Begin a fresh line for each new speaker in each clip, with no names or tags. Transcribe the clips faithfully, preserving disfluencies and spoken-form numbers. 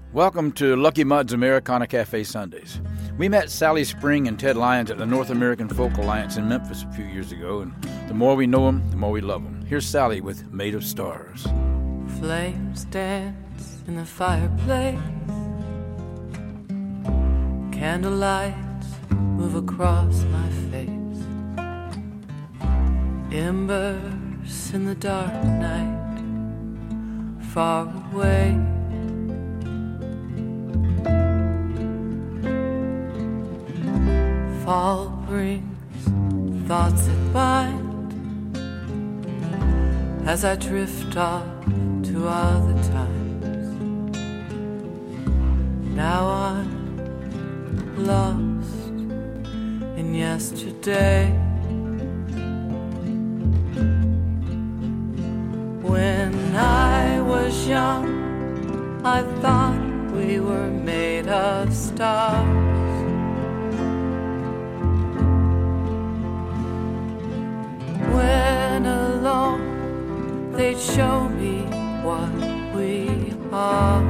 Welcome to Lucky Mud's Americana Cafe Sundays. We met Sally Spring and Ted Lyons at the North American Folk Alliance in Memphis a few years ago, and the more we know them, the more we love them. Here's Sally with Made of Stars.
Flames dance in the fireplace, candlelight move across my face, embers in the dark night, far away. Fall brings thoughts that bind as I drift off to other times. Now I'm lost in yesterday, when I was young I thought we were made of stars. When alone, they'd show me what we are.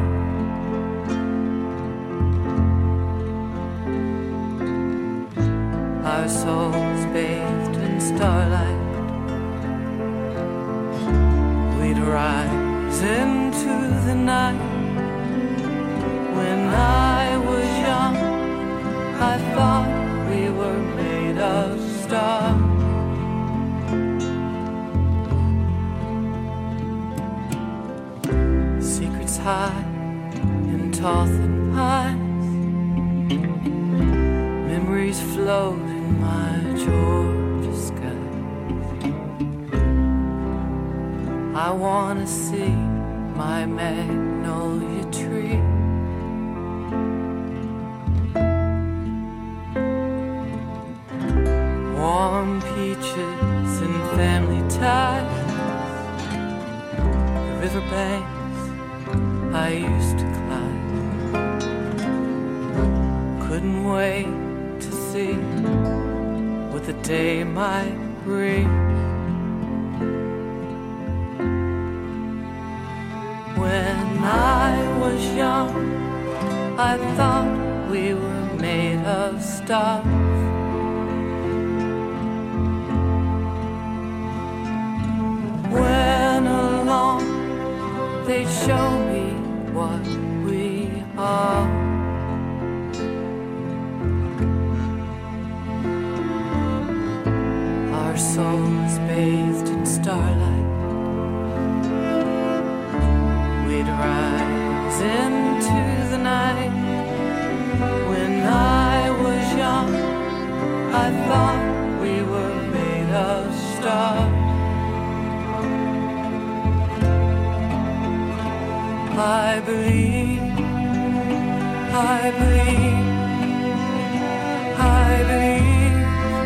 Our souls bathed in starlight, we'd rise into the night. When I was young, I thought we were made of stars. High in tall thin pines, memories float in my Georgia skies. I wanna see my magnolia tree, warm peaches and family ties, the riverbank I used to climb. Couldn't wait to see what the day might bring. When I was young, I thought we were made of stars. When along, they'd show me what we are. Our souls bathed in starlight, we'd rise into the night. When I was young, I thought we were made of stars. I believe, I believe, I believe,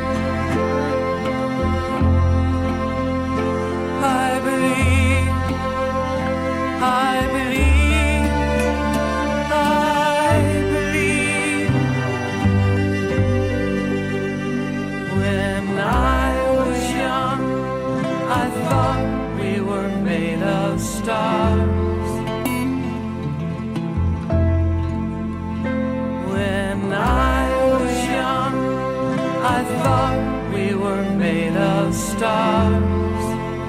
I believe, I believe, I believe. When I was young, I thought we were made of stars. I thought we were made of stars.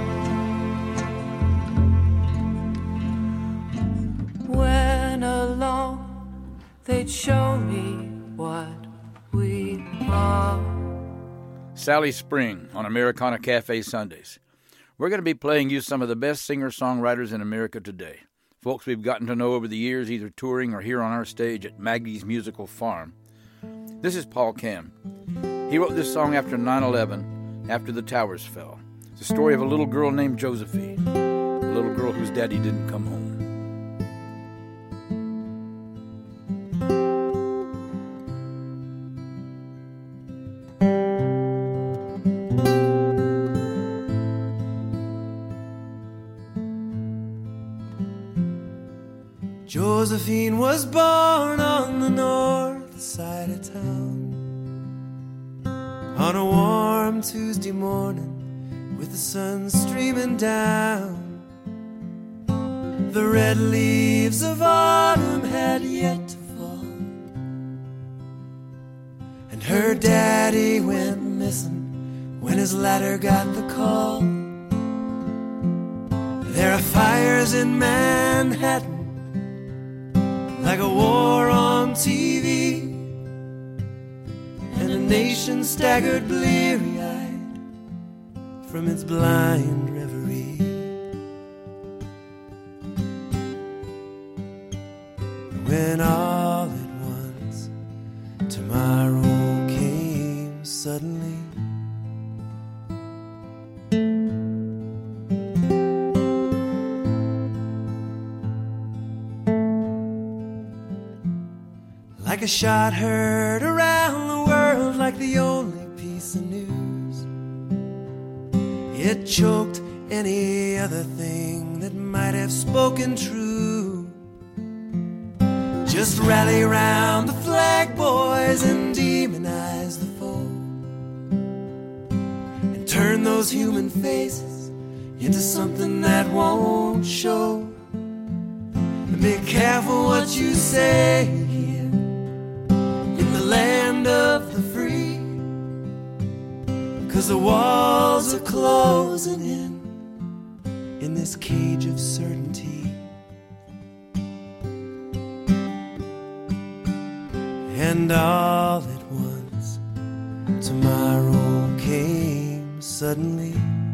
When alone, they'd show me what we are.
Sally Spring on Americana Cafe Sundays. We're going to be playing you some of the best singer-songwriters in America today. Folks we've gotten to know over the years, either touring or here on our stage at Maggie's Musical Farm. This is Paul Cam. He wrote this song after nine eleven, after the towers fell. It's the story of a little girl named Josephine, a little girl whose daddy didn't come home.
Josephine was born on the north side of town on a warm Tuesday morning with the sun streaming down. The red leaves of autumn had had yet to fall. And her daddy went missing when his ladder got the call. There are fires in Manhattan, like a war on T V, and a nation staggered bleary-eyed from its blind reverie. When all at once tomorrow came suddenly, like a shot heard around the world, like the only piece of news. It choked any other thing that might have spoken true. Just rally round the flag, boys, and demonize the foe, and turn those human faces into something that won't show. And be careful what you say here in the land of the free, 'cause the walls are closing in in this cage of certainty. And all at once tomorrow came suddenly.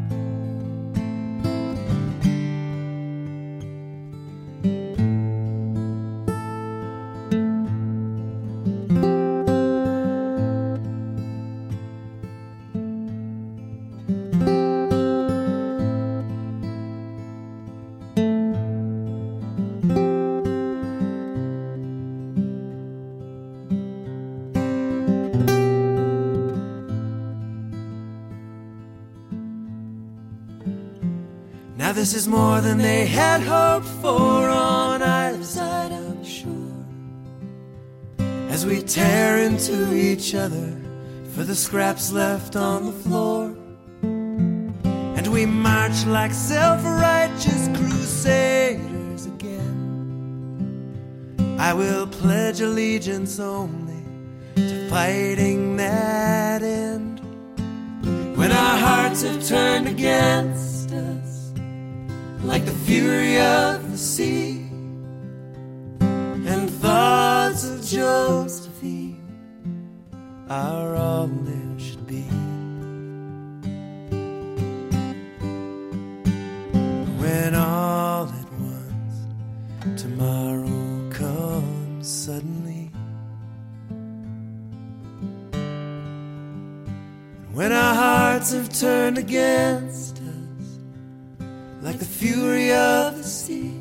Now this is more than they had hoped for on either side, I'm sure, as we tear into each other for the scraps left on the floor. And we march like self-righteous crusaders again. I will pledge allegiance only to fighting that end. When our hearts have turned against us, like the fury of the sea, and thoughts of Josephine are all there should be. When all at once tomorrow comes suddenly, when our hearts have turned against us, like the fury of the sea,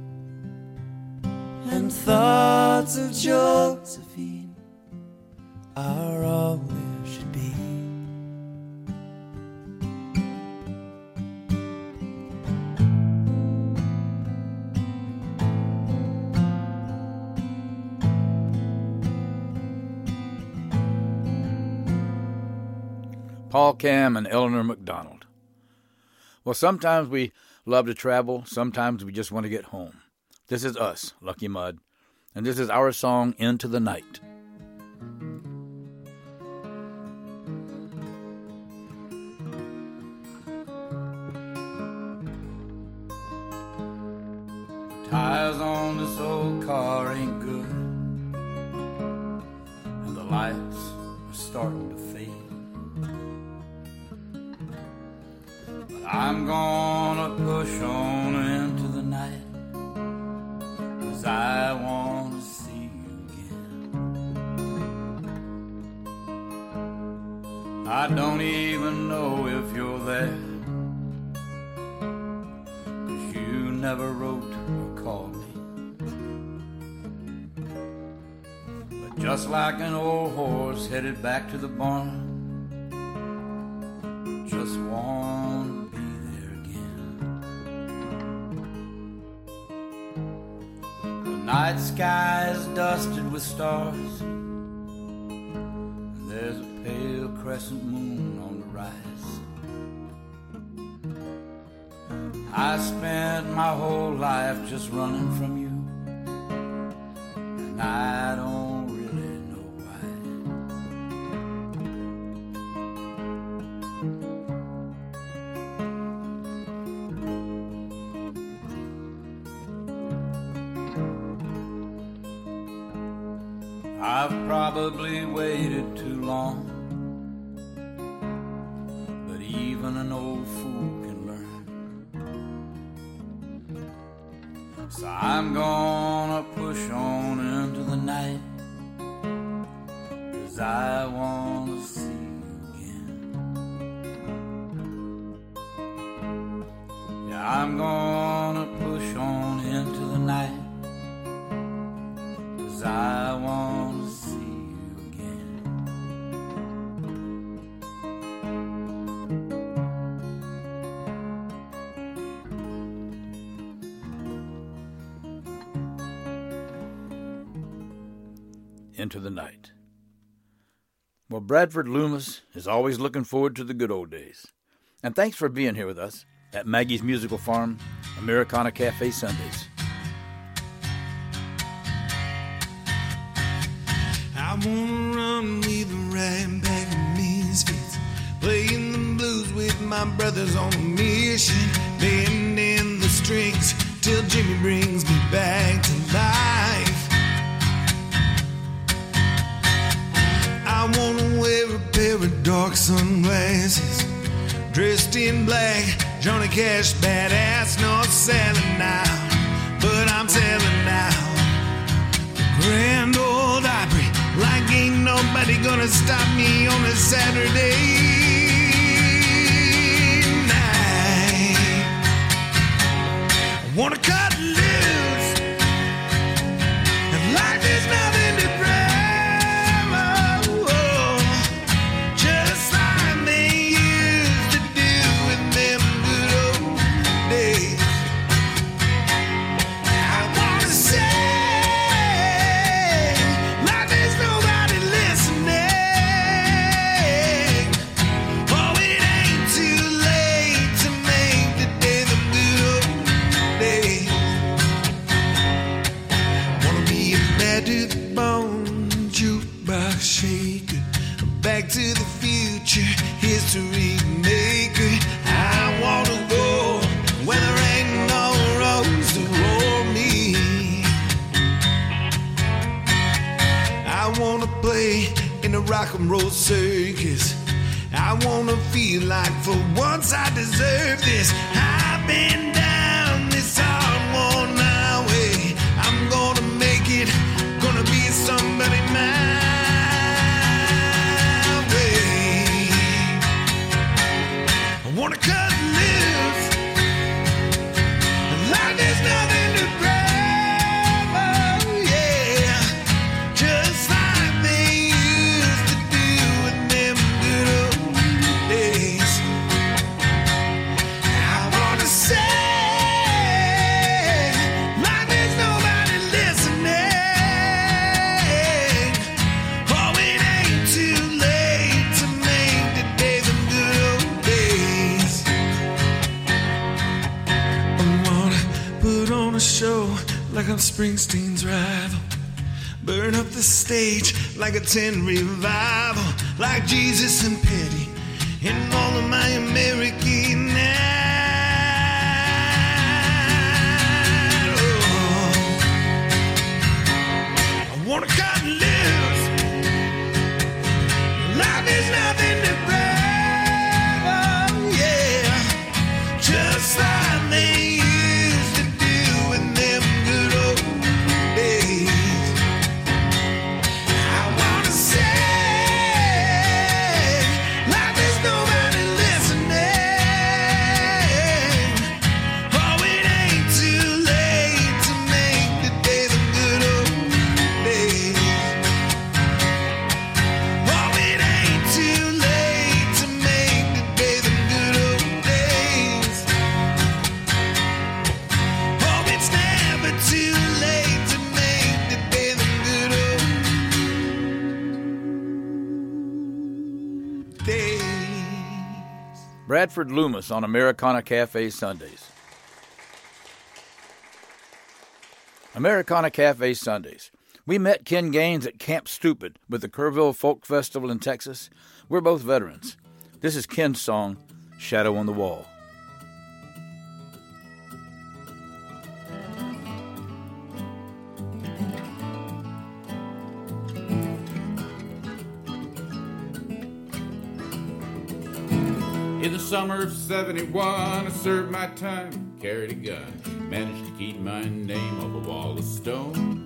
and thoughts of Josephine are all there should be.
Paul Cam and Eleanor McDonald. Well, sometimes we love to travel, sometimes we just want to get home. This is us, Lucky Mud, and this is our song, Into the Night. Tires on this old car ain't good, and the lights are starting to fade. I'm gonna push on into the night, 'cause I want to see you again. I don't even know if you're there, 'cause you never wrote or called me. But just like an old horse headed back to the barn, just want night sky is dusted with stars, and there's a pale crescent moon on the rise. I spent my whole life just running from you, and I don't really know why. I've probably waited too long, but even an old fool can learn. So I'm gonna push on into the night, 'cause I wanna see you again. Yeah, I'm gonna push on into the night, 'cause I wanna see you again. Into the night. Well, Bradford Loomis is always looking forward to the good old days. And thanks for being here with us at Maggie's Musical Farm, Americana Cafe Sundays.
I wanna run with a right back of misfits, playing the blues with my brothers on a mission, bending the strings till Jimmy brings me back to life. I wanna wear a pair of dark sunglasses, dressed in black, Johnny Cash, badass, not selling now, but I'm selling now. Grand Old Opry, like ain't nobody gonna stop me on a Saturday night. I wanna cut loose, and like there's nothing to grab. Oh, oh, just like they used to do in them good old days. I wanna say, Back to the Future, history maker. I wanna go where there ain't no roads to hold me. I wanna play in a rock and roll circus. I wanna feel like for once I deserve this. I've been down this hard worn highway. I'm gonna make it, gonna be somebody mine. Wanna cut loose, like there's nothing to grab. Oh yeah, just like they used to do in them good old days. I wanna say, like there's nobody listening. Oh, it ain't too late to make the day the good old days. Put on a show like I'm Springsteen's rival, burn up the stage like a ten revival, like Jesus and Petty and all of my American night. Oh, I wanna cut loose, like there's nothing to grab. Oh yeah, just like me.
Bradford Loomis on Americana Cafe Sundays. Americana Cafe Sundays, We met Ken Gaines at Camp Stupid with the Kerrville Folk Festival in Texas. We're both veterans. This is Ken's song, Shadow on the Wall.
In the summer of seventy-one, I served my time, carried a gun, managed to keep my name off a wall of stone.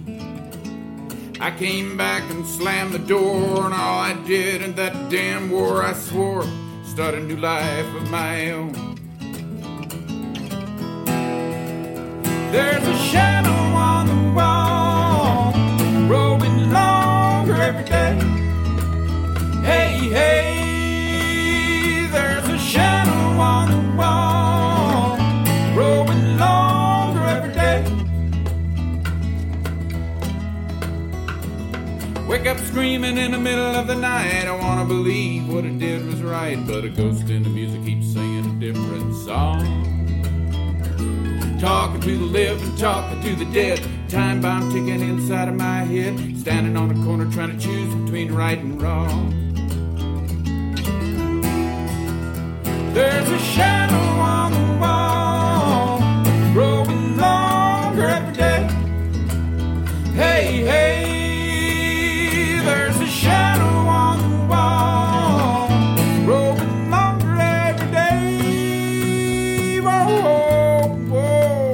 I came back and slammed the door, and all I did in that damn war, I swore, start a new life of my own. There's a shadow on the wall, growing longer every day. Hey, hey, there's a shadow on the wall, growing longer every day. Wake up screaming in the middle of the night, I wanna believe what I did was right, but a ghost in the music keeps singing a different song. Talking to the living, talking to the dead, time bomb ticking inside of my head, standing on a corner trying to choose between right and wrong. There's a shadow on the wall, growing longer every day. Hey, hey, there's a shadow on the wall, growing longer every day. Whoa, whoa,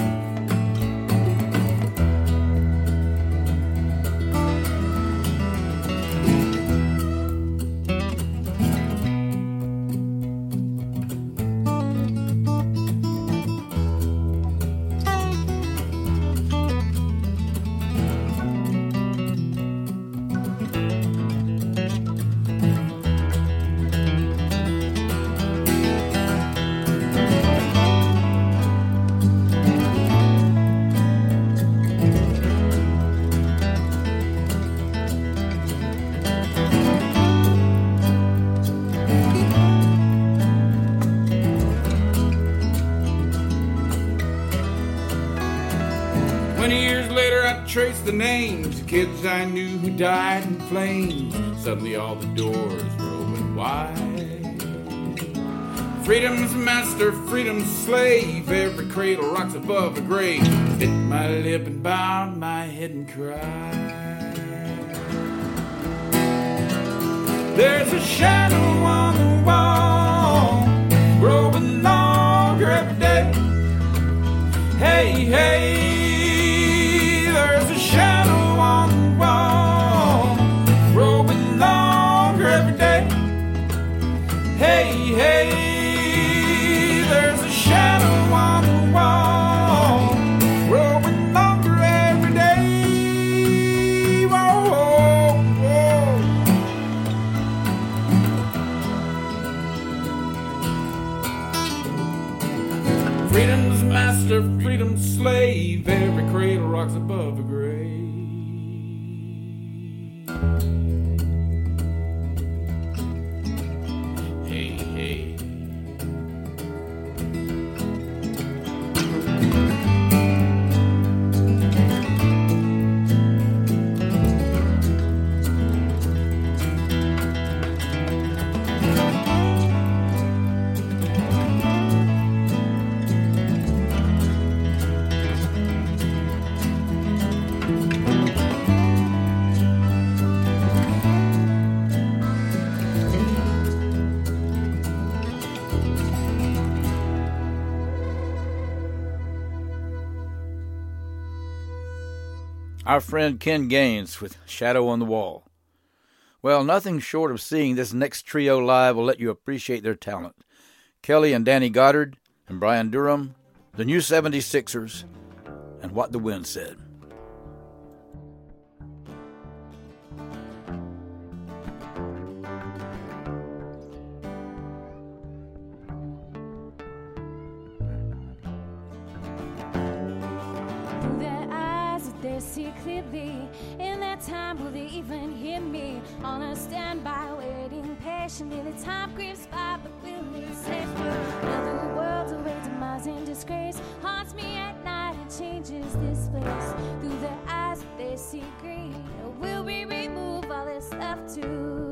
twenty years later I traced the names of kids I knew who died in flames. Suddenly all the doors were open wide. Freedom's master, freedom's slave, every cradle rocks above a grave. Bit my lip and bowed my head and cried. There's a shadow on the wall, growing longer every day. Hey, hey, there's a shadow on the wall, growing longer every day. Hey, hey, there's a shadow on the wall, growing longer every day. Whoa, whoa, whoa. Freedom's master, freedom's slave, every cradle rocks above a grave. Hey, hey.
Our friend Ken Gaines with Shadow on the Wall. Well, nothing short of seeing this next trio live will let you appreciate their talent. Kelly and Danny Goddard and Brian Durham, the New seventy-sixers, and What the Wind Said.
They see clearly. In that time, will they even hear me? On a standby, waiting patiently. The time creeps by, but will we safe? Another world away, demise and disgrace haunts me at night and changes this place. Through their eyes, they see green. Will we remove all that's left to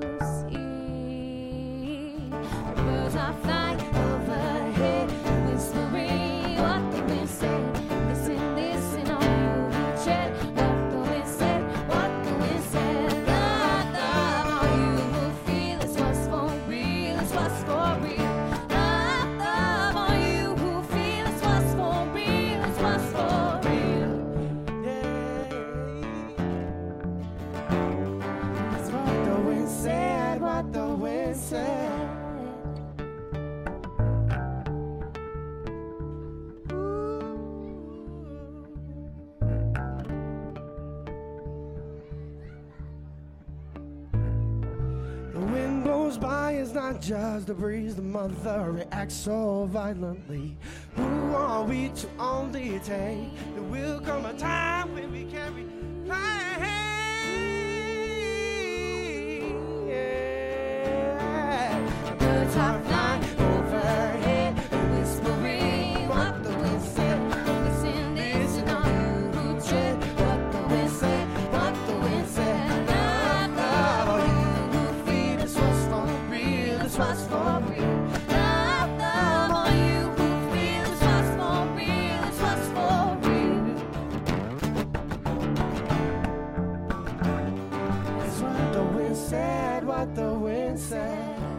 see? The birds are flying overhead, whispering what the wind said. Listen, listen, all you who tread what the wind said, what the wind said. Love, love, all you who feel is what's for real, is what's for real. Love, love, all you who feel is what's for real, is what's for real.
That's what the wind said, what the wind said. The wind blows by, it's not just the breeze. The mother reacts so violently. Who are we to only take? There will come a time when we carry pain. Yeah.
Birds are flying overhead, whispering what the wind said. Listen, listen, all you who tread what the wind said, what the wind said. Love, love, all you who feel is what's for real, is what's for real. Love, love, all you who feel is what's for real, is what's for real.
That's what the wind said, what the wind said.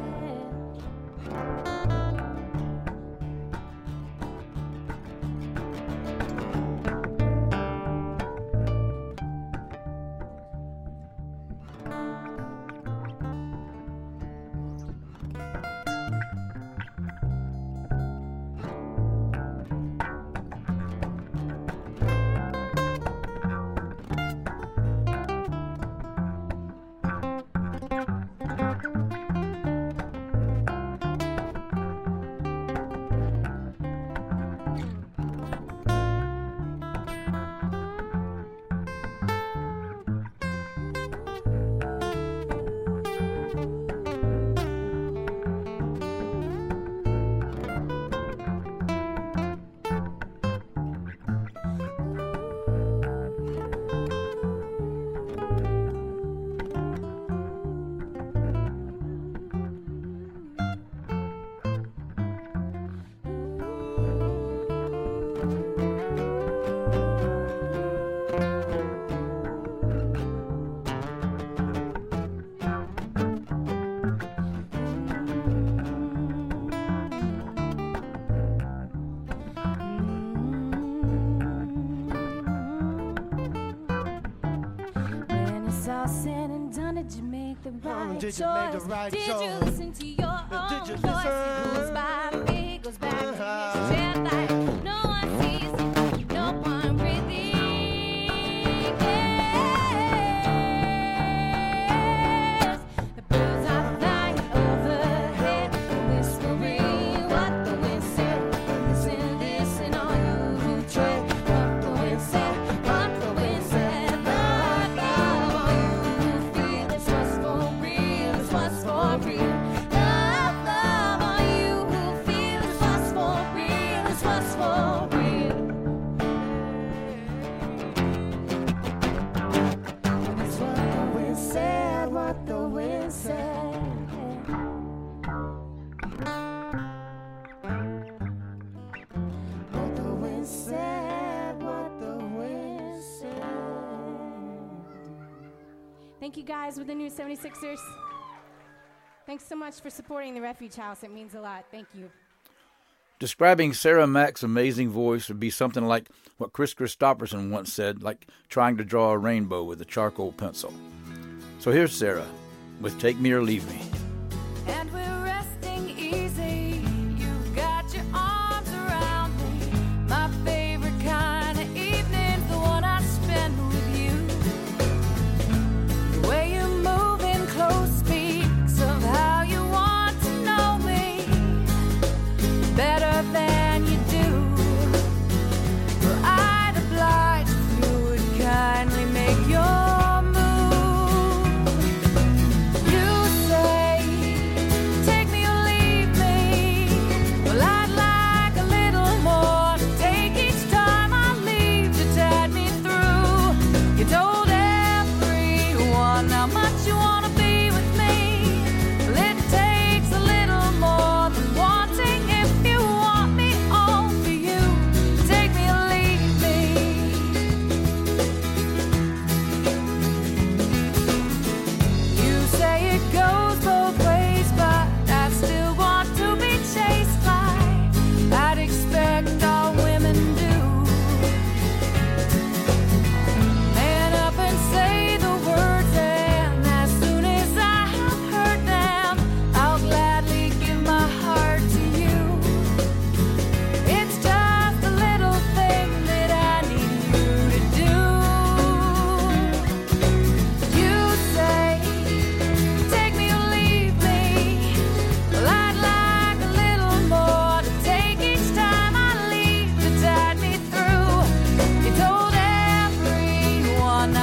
When it's all said and done, did you make the right
did
choice?
you make the right
did
choice?
you listen to your own
Did you
voice? It
listen?
goes by me, goes back to
Uh-huh.
his red light. No one sees it, no one really cares. The birds are flying overhead, whispering what the wind said. Listen, listen, all you who tread what the wind said, what the wind said. Love, love, all you who feel is what's for real, is what's for real. Love, love, all you who feel is what's for real, is what's for real.
That's what the wind said, what the wind said. What the wind said, what the wind said.
Thank you guys with the new seventy-sixers. Thanks so much for supporting the Refuge House. It means a lot. Thank you.
Describing Sarah Mack's amazing voice would be something like what Chris Christopherson once said, like trying to draw a rainbow with a charcoal pencil. So here's Sarah with Take Me or Leave Me.
And we're resting easy. You've got your arms around me. My favorite kind of evening's the one I spend with you. The way you move in close speaks of how you want to know me better than you do. Well, I'd oblige if you would kindly make your move. You say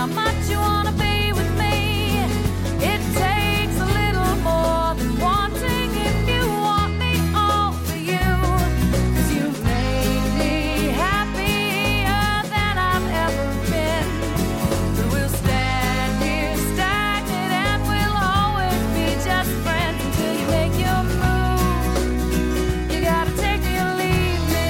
how much you want to be with me. It takes a little more than wanting if you want me all for you. 'Cause you make me happier than I've ever been. But we'll stand here stagnant and we'll always be just friends until you make your move. You gotta take me or leave me.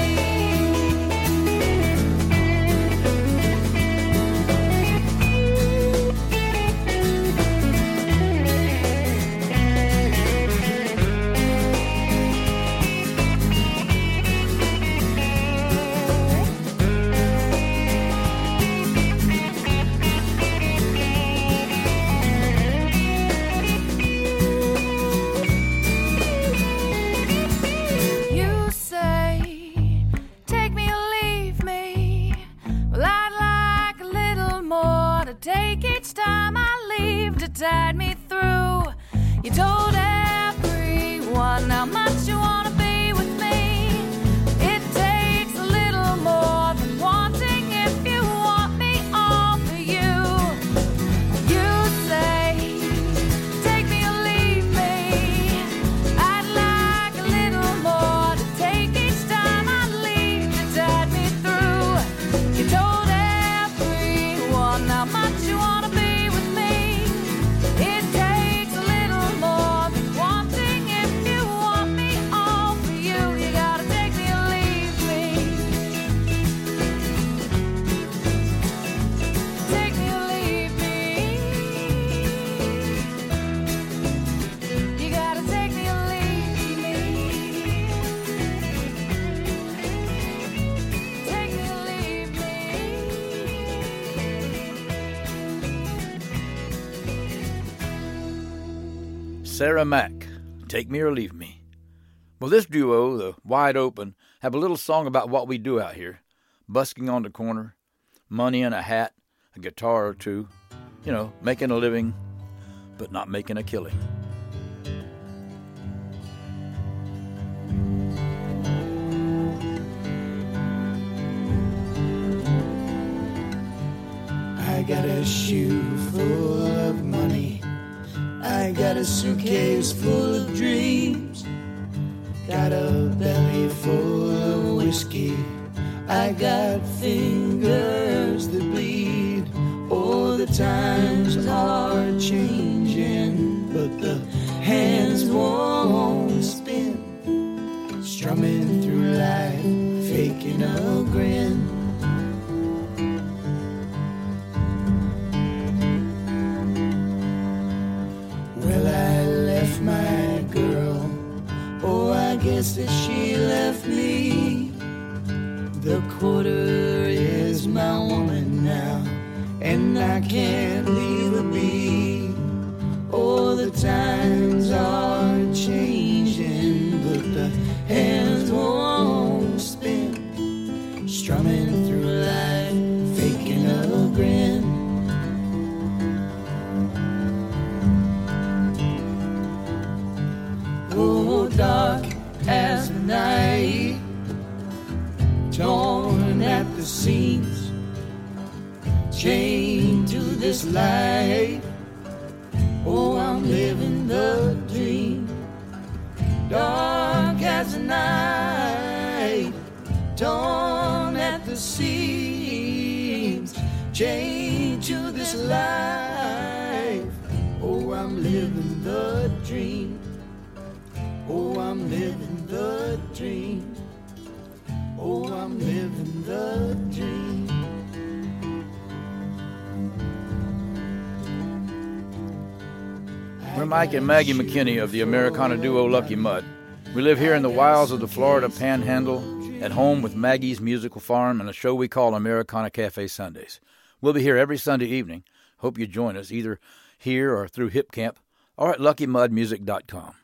You say, take me or leave me. Well, I'd like a little more to take each time I leave to tide me through. You told everyone how much you want to be with me. It takes a little more than wanting if you want me all for you. You say, take me or leave me. I'd like a little more to take each time I leave to tide me through. You told everyone how much you want to be with me. It takes a little more than wanting if you want me all for you. You gotta take me or leave me. Take me or leave me. You gotta take me or leave me. Take me or leave me.
Sarah Mack, Take Me or Leave Me. Well, this duo, the Wide Open, have a little song about what we do out here. Busking on the corner, money in a hat, a guitar or two. You know, making a living, but not making a killing.
I got a shoe full of money. I got a suitcase full of dreams. Got a belly full of whiskey. I got fingers that bleed. Oh, the times are changing, but the hands won't spin. Strumming through life, faking a grin. Well, I left my girl. Oh, I guess that she left me. The quarter is my woman now, and I can't leave her be. Oh, the times are changing, but the hands won't spin. Strumming through life, faking a grin. Oh, dark as the night, torn at the seams, chained to this life. Oh, I'm living the dream. Dark as the night, torn at the seams, chained to this life. Oh, I'm living the dream. Oh, I'm living the dream. Oh, I'm living the dream.
We're Mike and Maggie McKinney of the Americana duo Lucky Mud. We live here in the wilds of the Florida Panhandle, at home with Maggie's Musical Farm and a show we call Americana Cafe Sundays. We'll be here every Sunday evening. Hope you join us either here or through Hip Camp or at lucky mud music dot com.